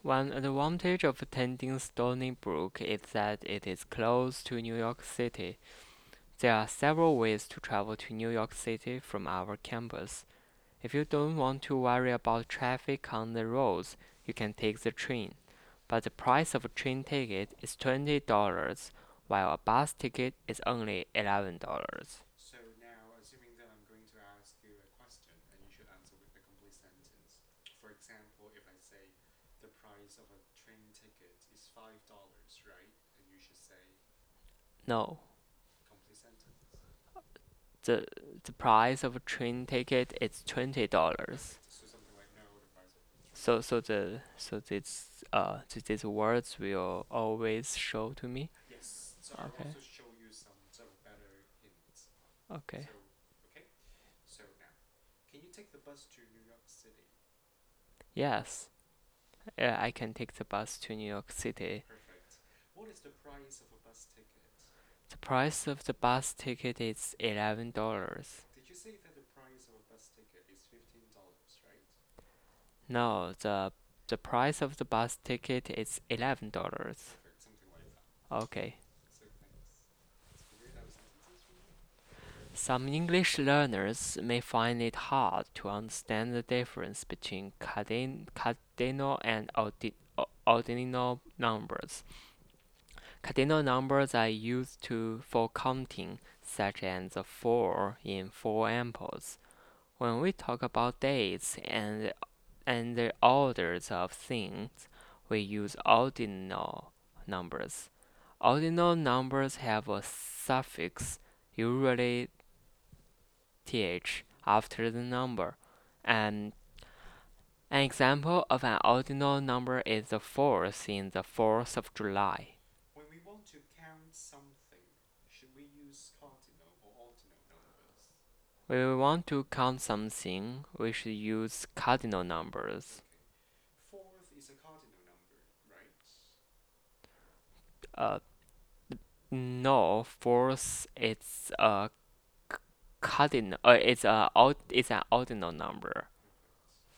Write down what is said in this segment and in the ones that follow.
One advantage of attending Stony Brook is that it is close to New York City. There are several ways to travel to New York City from our campus. If you don't want to worry about traffic on the roads, you can take the train. But the price of a train ticket is $20, while a bus ticket is only $11. So now, assuming that I'm going to ask you a question and you should answer with a complete sentence. For example, if I say the price of a train ticket is $5, right? And you should say No, complete sentence. the the price of a train ticket is $20. Perfect. So something like no, the price of a train So ticket. so the so these words will always show to me. Yes. So I'll Okay. also show you some sort of better hints. Okay. So, okay. So now, can you take the bus to New York City? Yes. I can take the bus to New York City. Perfect. What is the price of a bus ticket? The price of the bus ticket is $11. Did you say that the price of a bus ticket is $15, right? No, the price of the bus ticket is $11. Perfect. Something like that. Okay. So thanks. Let's figure out sentences from here. Some English learners may find it hard to understand the difference between cardinal and ordinal numbers. Cardinal numbers are used for counting, such as the 4 in 4 apples. When we talk about dates and the orders of things, we use ordinal numbers. Ordinal numbers have a suffix, usually th, after the number. And an example of an ordinal number is the 4th in the 4th of July. When we want to count something, should we use cardinal or ordinal numbers? When we want to count something, we should use cardinal numbers. Okay. Fourth is a cardinal number, right? Uh, no, 4th it's a cardinal. It's an ordinal number. Perfect.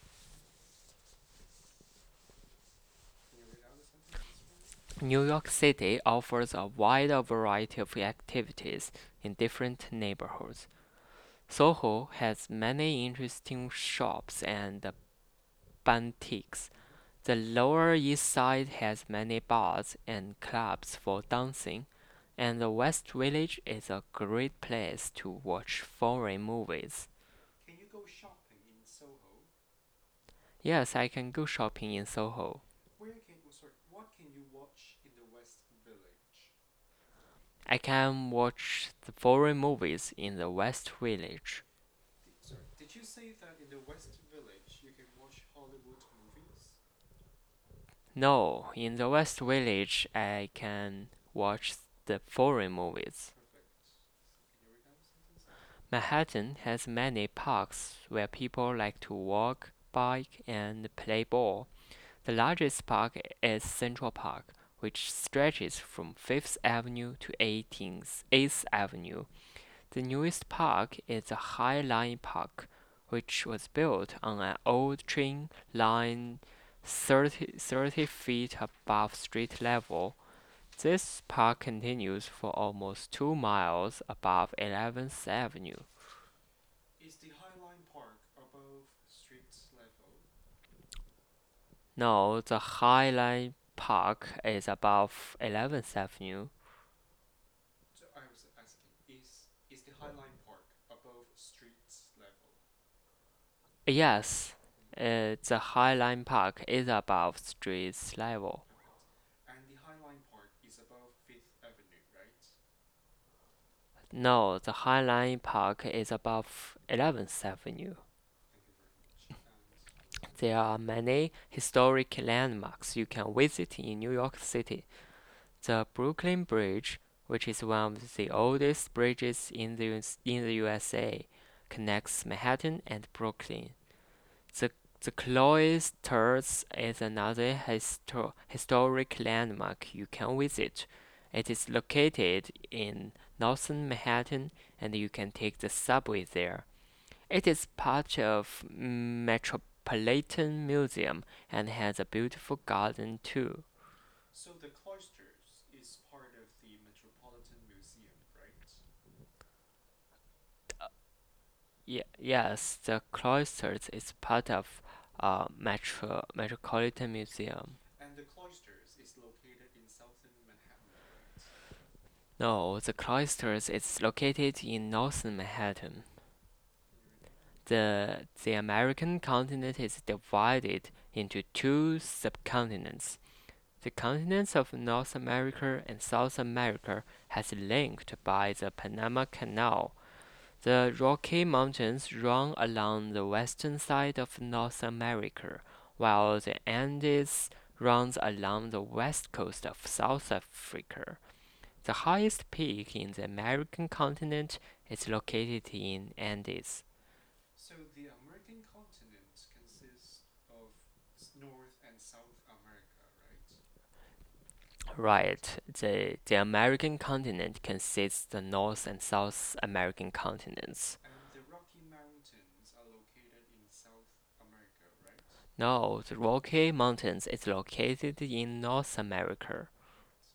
Can you read out the sentences for me? New York City offers a wide variety of activities in different neighborhoods. Soho has many interesting shops and boutiques. The Lower East Side has many bars and clubs for dancing, and the West Village is a great place to watch foreign movies. Can you go shopping in Soho? Yes, I can go shopping in Soho. What can you watch in the West Village? I can watch the foreign movies in the West Village. Did you say that in the West Village you can watch Hollywood movies? No, in the West Village I can watch the foreign movies. Perfect. So can you read out the sentences? Manhattan has many parks where people like to walk, bike, and play ball. The largest park is Central Park, which stretches from 5th Avenue to 8th Avenue. The newest park is the High Line Park, which was built on an old train line 30 feet above street level. This park continues for almost 2 miles above 11th Avenue. Is the Highline Park above street level? No, the High Line Park is above 11th Avenue. So I was asking, is the Highline Park above street level? Yes, Mm-hmm. the High Line Park is above street level. Perfect. And the Highline Park is above Fifth Avenue, right? No, the High Line Park is above 11th Avenue. Thank you very much. And can you read There out? are many historic landmarks you can visit in New York City. The Brooklyn Bridge, which is one of the oldest bridges in the USA, connects Manhattan and Brooklyn. The the Cloisters is another historic landmark you can visit. It is located in northern Manhattan, and you can take the subway there. It is part of Metropolitan Museum and has a beautiful garden too. So the cloisters is part of the Metropolitan Museum, right? Yes, the cloisters is part of Metropolitan Museum. And the cloisters is located in southern Manhattan, right? No, the cloisters is located in northern Manhattan. Can you repeat? The American continent is divided into two subcontinents. The continents of North America and South America has linked by the Panama Canal. The Rocky Mountains run along the western side of North America, while the Andes runs along the west coast of South Africa. The highest peak in the American continent is located in Andes. So the American continent consists of North and South America, right? Right, the American continent consists the North and South American continents. And the Rocky Mountains are located in South America, right? No, the Rocky Mountains is located in North America. Right.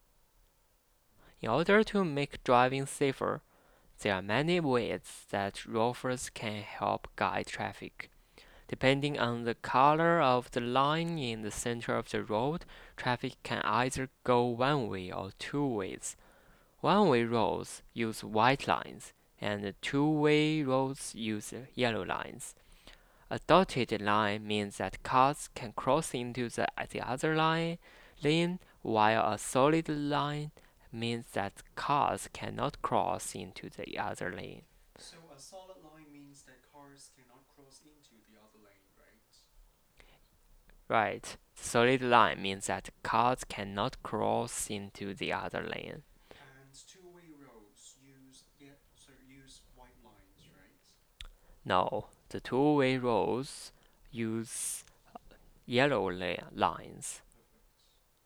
In order to make driving safer, there are many ways that rovers can help guide traffic. Depending on the color of the line in the center of the road, traffic can either go one way or two ways. One-way roads use white lines, and two-way roads use yellow lines. A dotted line means that cars can cross into the other lane, while a solid line means that cars cannot cross into the other lane. So a solid line means that cars cannot cross into the other lane, right? Right. Solid line means that cars cannot cross into the other lane. And two-way roads use white lines, right? No, the two-way roads use yellow lines. Perfect.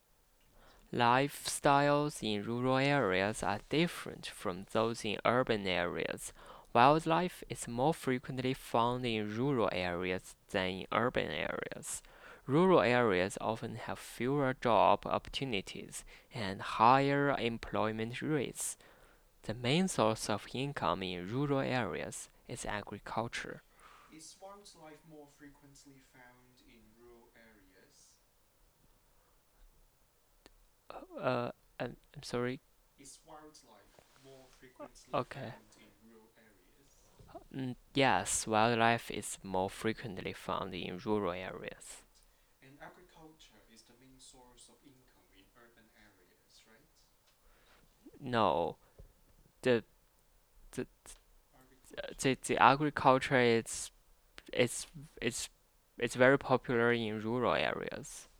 Lifestyles in rural areas are different from those in urban areas. Wildlife is more frequently found in rural areas than in urban areas. Rural areas often have fewer job opportunities and higher employment rates. The main source of income in rural areas is agriculture. Is wildlife more frequently found in rural areas? I'm sorry. Is wildlife more frequently Okay. found in rural areas? Yes, wildlife is more frequently found in rural areas. Right. And agriculture is the main source of income in urban areas, right? No, the the Agriculture. the agriculture is it's it's very popular in rural areas.